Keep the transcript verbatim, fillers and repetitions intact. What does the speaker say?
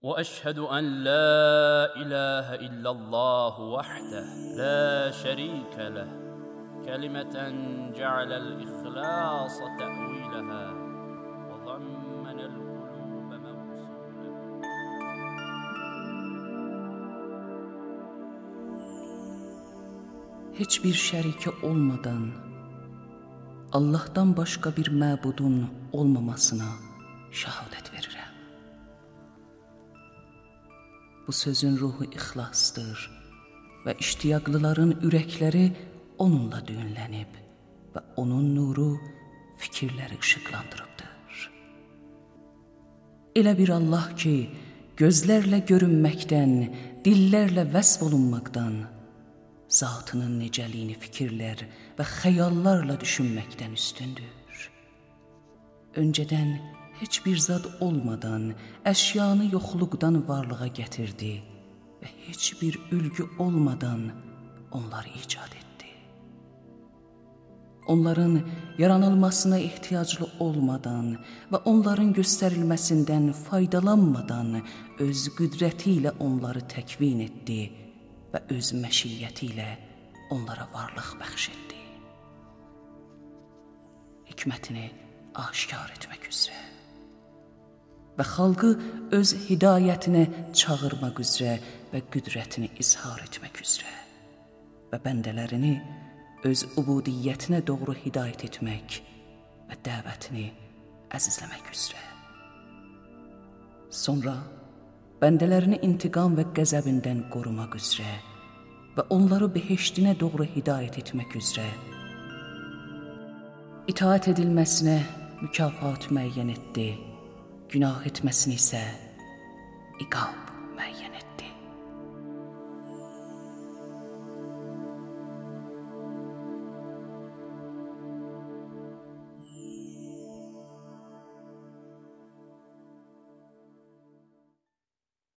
وأشهد أن لا إله إلا الله وحده لا شريك له كلمة جعل الإخلاص تأويلها وضمن القلوب موصولها. Hiçbir şəriki olmadan, Allah'tan başqa bir məbudun olmamasına şəhadət verirəm. Bu sözün ruhu ixlasdır və iştiyaqlıların ürəkləri onunla düyünlənib və onun nuru fikirləri işıqlandırıbdır. Elə bir Allah ki, gözlərlə görünməkdən, dillərlə vəsf olunmaqdan, zatının necəliyini fikirlər və xəyallarla düşünməkdən üstündür. Öncədən heç bir zad olmadan, əşyanı yoxluqdan varlığa gətirdi və heç bir ülgü olmadan onları icad etdi. Onların yaranılmasına ehtiyaclı olmadan və onların göstərilməsindən faydalanmadan öz qüdrəti ilə onları təkvin etdi və öz məşiyyəti ilə onlara varlıq bəxş etdi. Hikmətini aşkar etmək üzrə və xalqı öz hidayətinə çağırmaq üzrə və qüdrətini izhar etmək üzrə və bəndələrini öz ubudiyyətinə doğru hidayət etmək və dəvətini əzizləmək üzrə. Sonra bəndələrini intiqam və qəzəbindən qorumaq üzrə və onları behiştinə doğru hidayət etmək üzrə itaət edilməsinə mükafat müəyyən etdi, günah etməsini isə iqab müəyyən etdi.